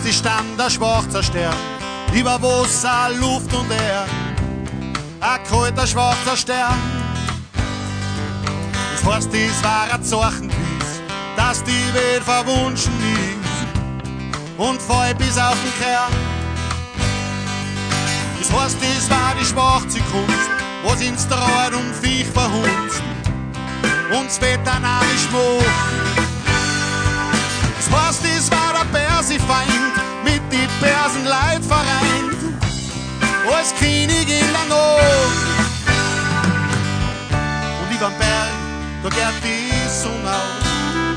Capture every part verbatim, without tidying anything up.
plötzlich stand der schwarzer Stern über Wasser, Luft und Erd. Ein kalter schwarzer Stern. Das heißt, es war ein Zeichen gewiss, dass die Welt verwunschen ist und voll bis auf den Kern. Das heißt, es war die schwarze Kunst, was ins Draht und Viech verhunzt und das Wetter narrisch macht. Das heißt, es war der Persifeind mit die Persenleid vereint als König in der Nacht. Und überm Berg, da geht die Sonne auf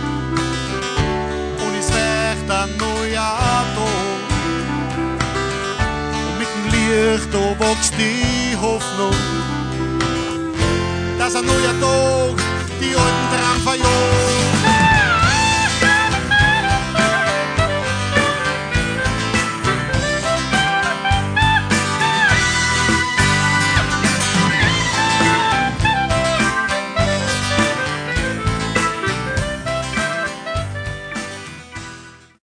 und es riecht ein neuer Tag. Und mit dem Licht, da wächst die Hoffnung, dass ein neuer Tag die alten Traum verjagt.